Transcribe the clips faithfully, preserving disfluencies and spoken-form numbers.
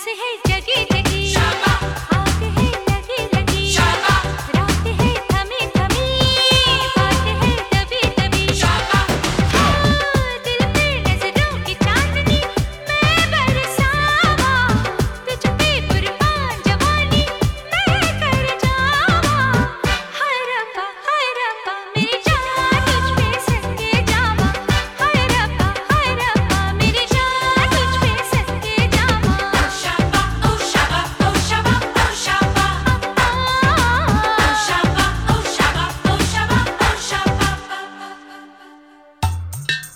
सांस है जगी जगी, आग है लगी लगी, रात है थमी थमी, बात है दबी दबी। हाँ, दिल पे नजरों की चांदनी मैं बरसावा, तुझ पे कुर्बान जवानी मैं कर जावा। हाय रब्बा हाय रब्बा मेरी जान तुझ पे सदके जावा, हाय रब्बा हाय रब्बा मेरी जान तुझ पे सदके जावा। ओ शाबा ओ शाबा ओ शाबा ओ शाबा, ओ शाबा ओ शाबा ओ शाबा ओ शाबा।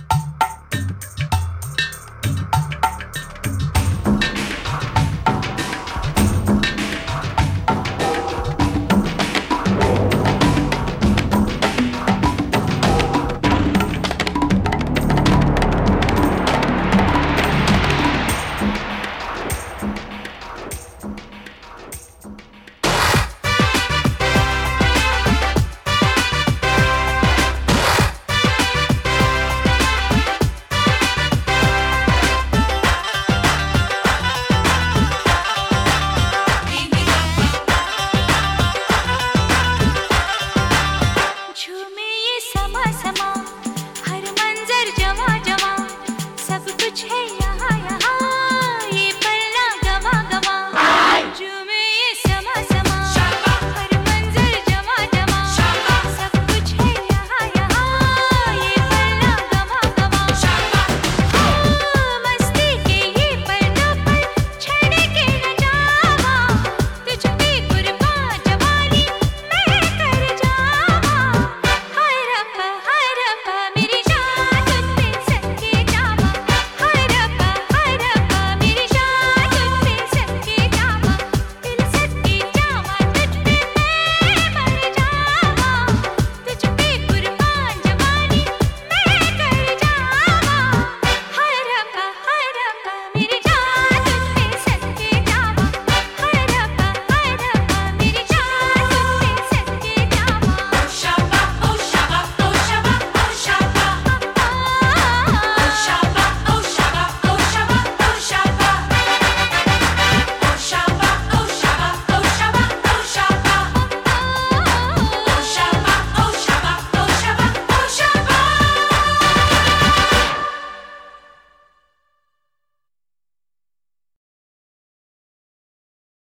झूमे ये समा समा, हर मंजर जवा जवा, सब कुछ है यहाँ यहाँ।